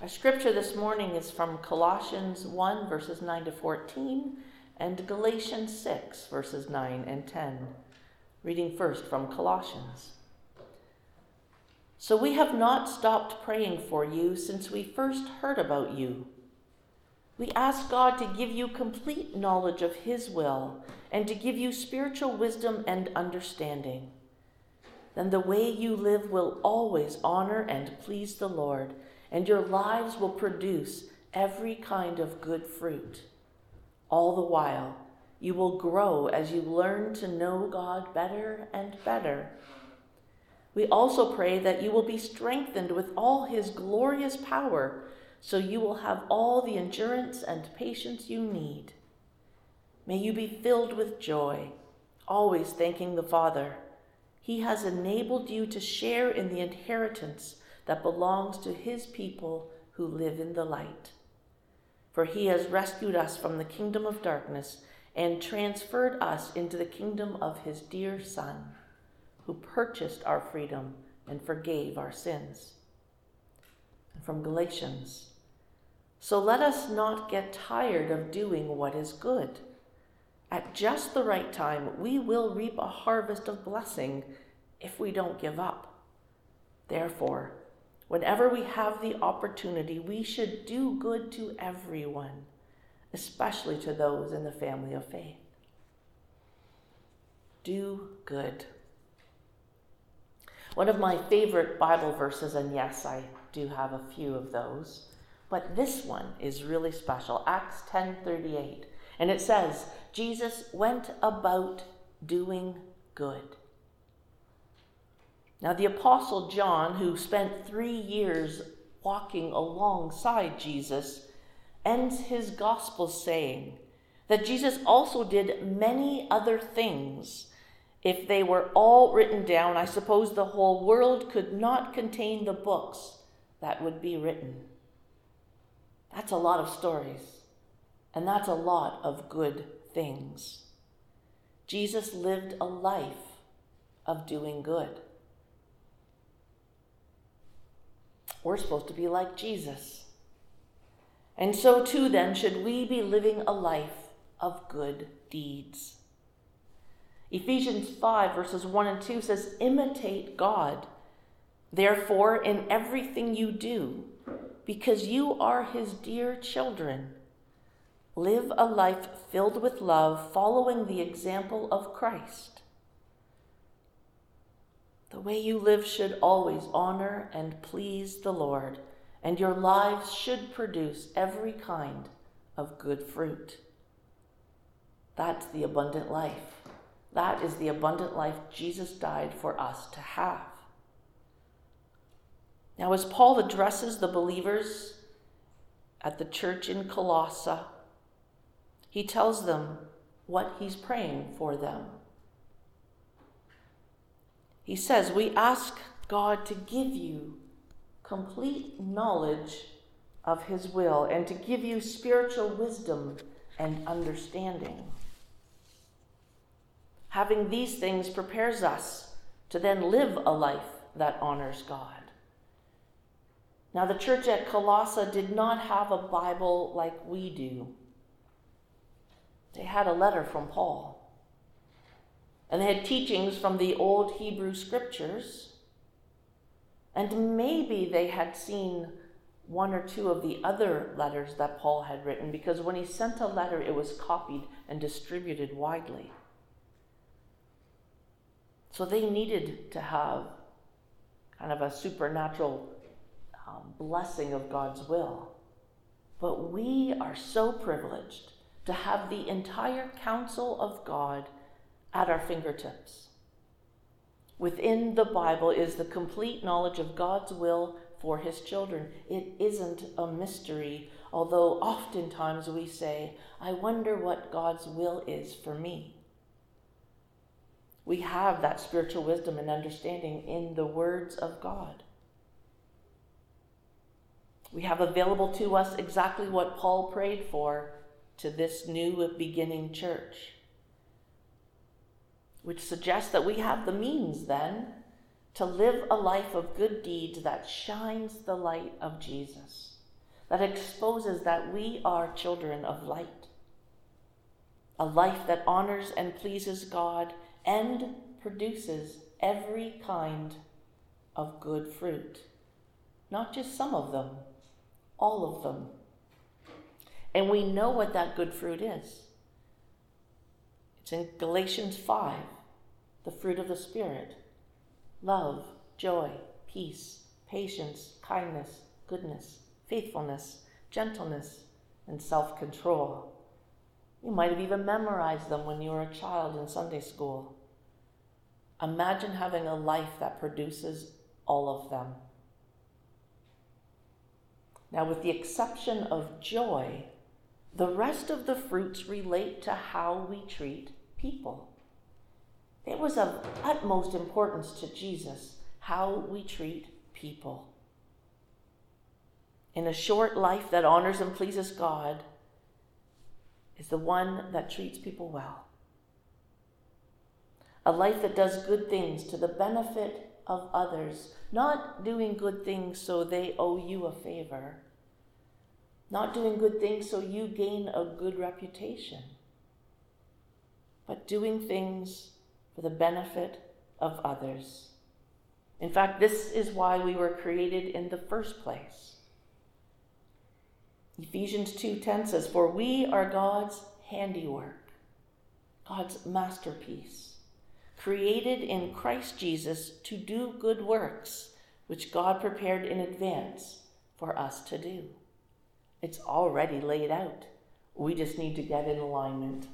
Our scripture this morning is from Colossians 1, verses 9 to 14, and Galatians 6, verses 9 and 10. Reading first from Colossians. So we have not stopped praying for you since we first heard about you. We ask God to give you complete knowledge of His will and to give you spiritual wisdom and understanding. Then the way you live will always honor and please the Lord, and your lives will produce every kind of good fruit. All the while, you will grow as you learn to know God better and better. We also pray that you will be strengthened with all His glorious power, so you will have all the endurance and patience you need. May you be filled with joy, always thanking the Father. He has enabled you to share in the inheritance that belongs to His people who live in the light. For He has rescued us from the kingdom of darkness and transferred us into the kingdom of His dear Son, who purchased our freedom and forgave our sins. And from Galatians, so let us not get tired of doing what is good. At just the right time, we will reap a harvest of blessing if we don't give up. Therefore, whenever we have the opportunity, we should do good to everyone, especially to those in the family of faith. Do good. One of my favorite Bible verses, and yes, I do have a few of those, but this one is really special. Acts 10:38. And it says, Jesus went about doing good. Now the Apostle John, who spent 3 years walking alongside Jesus, ends his gospel saying that Jesus also did many other things. If they were all written down, I suppose the whole world could not contain the books that would be written. That's a lot of stories, and that's a lot of good things. Jesus lived a life of doing good. We're supposed to be like Jesus. And so too then should we be living a life of good deeds. Ephesians 5 verses 1 and 2 says, imitate God, therefore, in everything you do, because you are His dear children. Live a life filled with love, following the example of Christ. The way you live should always honor and please the Lord, and your lives should produce every kind of good fruit. That's the abundant life. That is the abundant life Jesus died for us to have. Now, as Paul addresses the believers at the church in Colossae, he tells them what he's praying for them. He says, we ask God to give you complete knowledge of His will and to give you spiritual wisdom and understanding. Having these things prepares us to then live a life that honors God. Now, the church at Colossae did not have a Bible like we do. They had a letter from Paul. And they had teachings from the old Hebrew scriptures. And maybe they had seen one or two of the other letters that Paul had written, because when he sent a letter, it was copied and distributed widely. So they needed to have kind of a supernatural blessing of God's will. But we are so privileged to have the entire counsel of God at our fingertips. Within the Bible is the complete knowledge of God's will for His children. It isn't a mystery, although oftentimes we say, I wonder what God's will is for me. We have that spiritual wisdom and understanding in the words of God. We have available to us exactly what Paul prayed for to this new beginning church, which suggests that we have the means then to live a life of good deeds that shines the light of Jesus. that exposes that we are children of light. A life that honors and pleases God and produces every kind of good fruit. Not just some of them, all of them. And we know what that good fruit is. It's in Galatians 5, the fruit of the Spirit: love, joy, peace, patience, kindness, goodness, faithfulness, gentleness, and self-control. You might have even memorized them when you were a child in Sunday school. Imagine having a life that produces all of them. Now, with the exception of joy, the rest of the fruits relate to how we treat people. It was of utmost importance to Jesus how we treat people. In a short life that honors and pleases God is the one that treats people well. A life that does good things to the benefit of others, not doing good things so they owe you a favor, not doing good things so you gain a good reputation, but doing things for the benefit of others. In fact, this is why we were created in the first place. Ephesians 2:10 says, "For we are God's handiwork, God's masterpiece, created in Christ Jesus to do good works, which God prepared in advance for us to do." It's already laid out. We just need to get in alignment.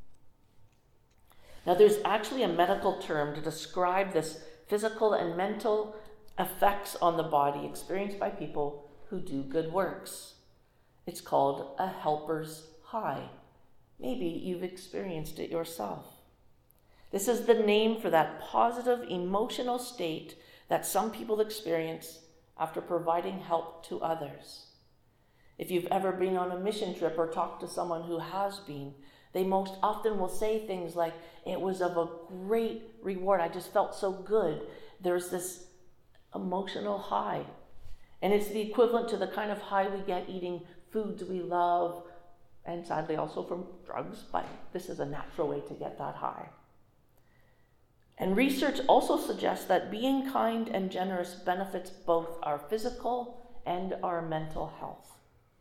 Now, there's actually a medical term to describe this physical and mental effects on the body experienced by people who do good works. It's called a helper's high. Maybe you've experienced it yourself. This is the name for that positive emotional state that some people experience after providing help to others. If you've ever been on a mission trip or talked to someone who has been, they most often will say things like, "It was of a great reward. I just felt so good." There's this emotional high. And it's the equivalent to the kind of high we get eating foods we love, and sadly also from drugs, but this is a natural way to get that high. And research also suggests that being kind and generous benefits both our physical and our mental health.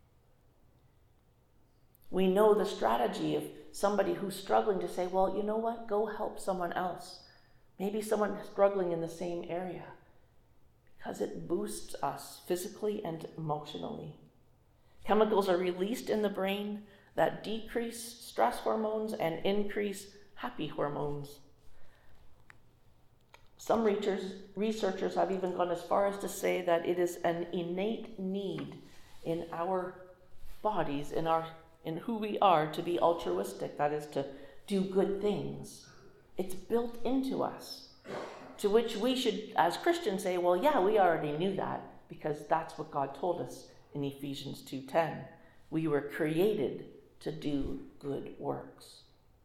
We know the strategy of somebody who's struggling to say, well, you know what, go help someone else. Maybe someone struggling in the same area, because it boosts us physically and emotionally. Chemicals are released in the brain that decrease stress hormones and increase happy hormones. Some researchers have even gone as far as to say that it is an innate need in our bodies, in who we are, to be altruistic, that is, to do good things. It's built into us, to which we should, as Christians, say, well, yeah, we already knew that, because that's what God told us in Ephesians 2:10. We were created to do good works.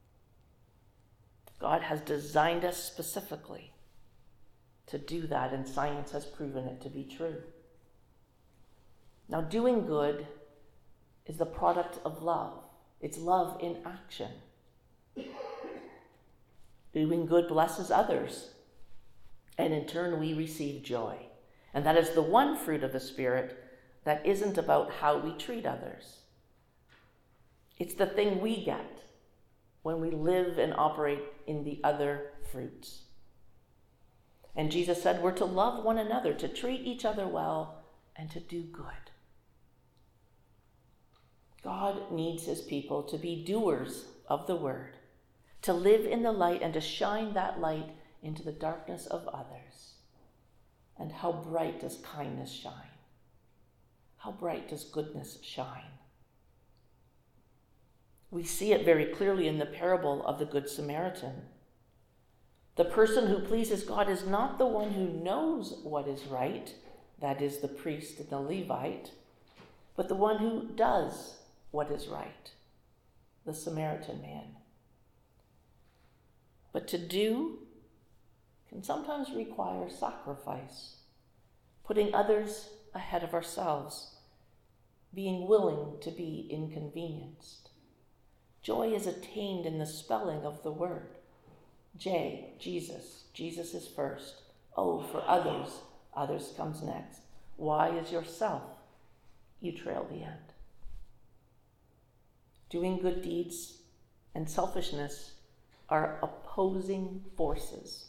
God has designed us specifically to do that, and science has proven it to be true. Now, doing good is the product of love. It's love in action. Doing good blesses others, and in turn we receive joy. And that is the one fruit of the Spirit that isn't about how we treat others. It's the thing we get when we live and operate in the other fruits. And Jesus said we're to love one another, to treat each other well, and to do good. God needs his people to be doers of the word, to live in the light and to shine that light into the darkness of others. And how bright does kindness shine? How bright does goodness shine? We see it very clearly in the parable of the Good Samaritan. The person who pleases God is not the one who knows what is right, that is the priest and the Levite, but the one who does what is right, the Samaritan man. But to do can sometimes require sacrifice, putting others ahead of ourselves. being willing to be inconvenienced. Joy is attained in the spelling of the word. J, Jesus. Jesus is first. O, for others. Others comes next. Y is yourself. You trail the end. Doing good deeds and selfishness are opposing forces.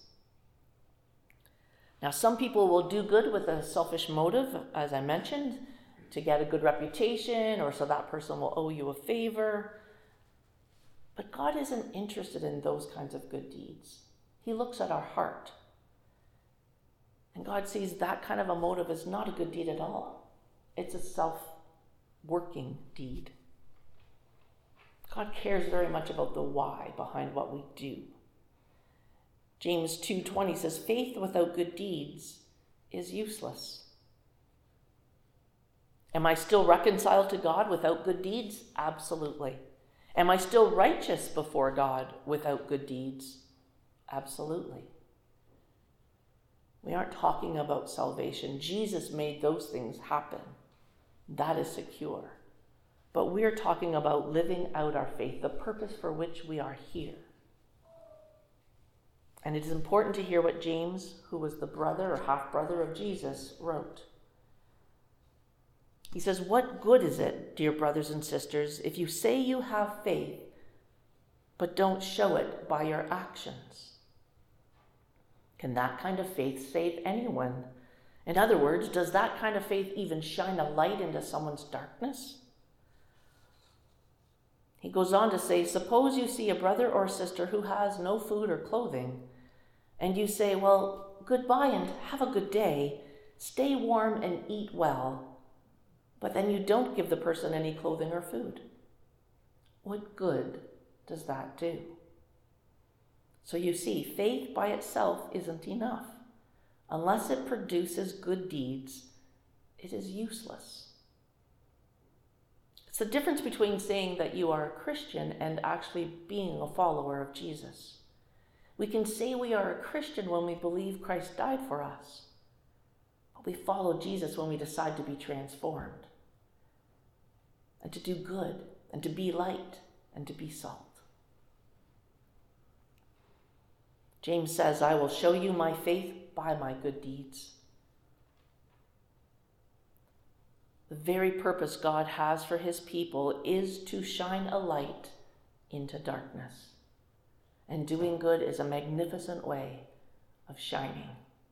Now, some people will do good with a selfish motive, as I mentioned, to get a good reputation or so that person will owe you a favor. But God isn't interested in those kinds of good deeds. He looks at our heart. And God sees that kind of a motive as not a good deed at all. It's a self-working deed. God cares very much about the why behind what we do. James 2:20 says, faith without good deeds is useless. Am I still reconciled to God without good deeds? Absolutely. Am I still righteous before God without good deeds? Absolutely. We aren't talking about salvation. Jesus made those things happen. That is secure. But we're talking about living out our faith, the purpose for which we are here. And it is important to hear what James, who was the brother or half-brother of Jesus, wrote. He says, what good is it, dear brothers and sisters, if you say you have faith, but don't show it by your actions? Can that kind of faith save anyone? In other words, does that kind of faith even shine a light into someone's darkness? He goes on to say, suppose you see a brother or sister who has no food or clothing, and you say, well, goodbye and have a good day, stay warm and eat well, but then you don't give the person any clothing or food. What good does that do? So you see, faith by itself isn't enough. Unless it produces good deeds, it is useless. It's the difference between saying that you are a Christian and actually being a follower of Jesus. We can say we are a Christian when we believe Christ died for us, but we follow Jesus when we decide to be transformed and to do good and to be light and to be salt. James says, I will show you my faith by my good deeds. The very purpose God has for his people is to shine a light into darkness. And doing good is a magnificent way of shining.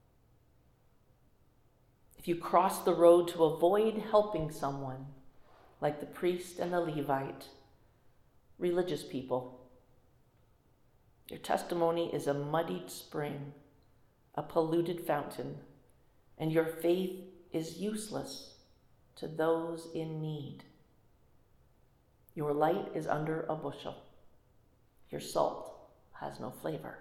If you cross the road to avoid helping someone, like the priest and the Levite, religious people, your testimony is a muddied spring, a polluted fountain, and your faith is useless to those in need. Your light is under a bushel. Your salt has no flavor.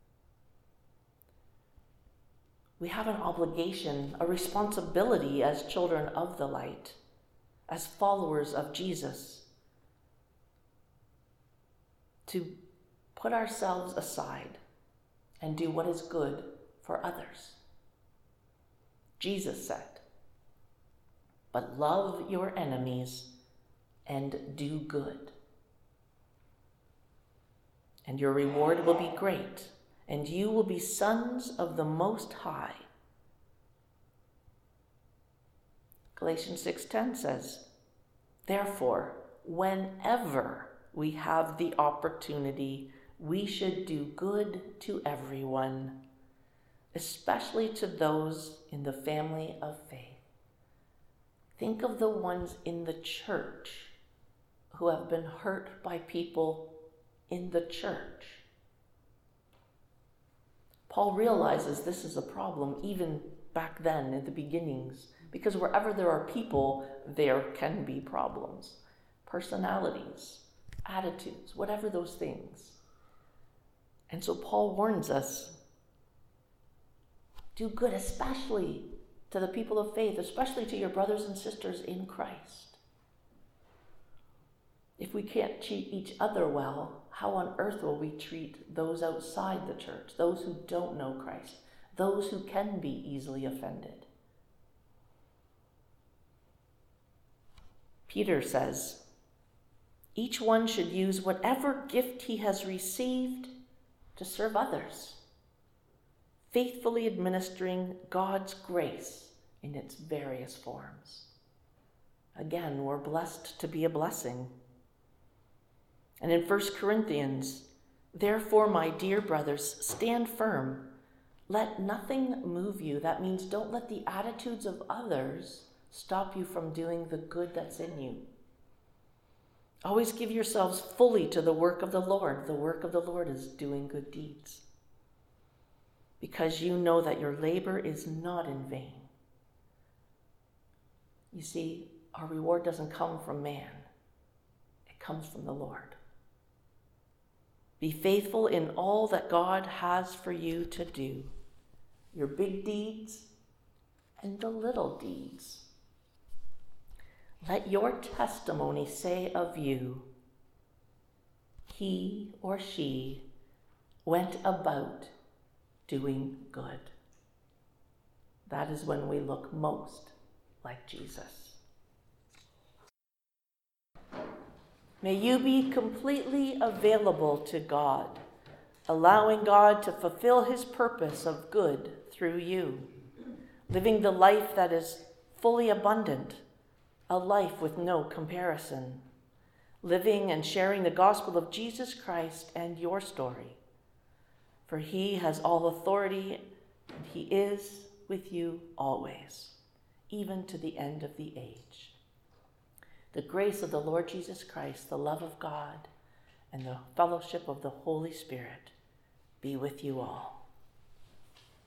We have an obligation, a responsibility as children of the light, as followers of Jesus, to put ourselves aside and do what is good for others. Jesus said, but love your enemies and do good, and your reward will be great, and you will be sons of the Most High. Galatians 6:10 says, therefore, whenever we have the opportunity, we should do good to everyone, especially to those in the family of faith. Think of the ones in the church who have been hurt by people in the church. Paul realizes this is a problem even back then in the beginnings, because wherever there are people, there can be problems. Personalities, attitudes, whatever those things. And so Paul warns us, do good, especially to the people of faith, especially to your brothers and sisters in Christ. If we can't treat each other well, how on earth will we treat those outside the church, those who don't know Christ, those who can be easily offended? Peter says, each one should use whatever gift he has received to serve others, faithfully administering God's grace in its various forms. Again, we're blessed to be a blessing. And in 1 Corinthians, therefore, my dear brothers, stand firm. Let nothing move you. That means don't let the attitudes of others stop you from doing the good that's in you. Always give yourselves fully to the work of the Lord. The work of the Lord is doing good deeds, because you know that your labor is not in vain. You see, our reward doesn't come from man. It comes from the Lord. Be faithful in all that God has for you to do, your big deeds and the little deeds. Let your testimony say of you, he or she went about doing good. That is when we look most like Jesus. May you be completely available to God, allowing God to fulfill his purpose of good through you, living the life that is fully abundant, a life with no comparison, living and sharing the gospel of Jesus Christ and your story. For he has all authority, and he is with you always, even to the end of the age. The grace of the Lord Jesus Christ, the love of God, and the fellowship of the Holy Spirit be with you all.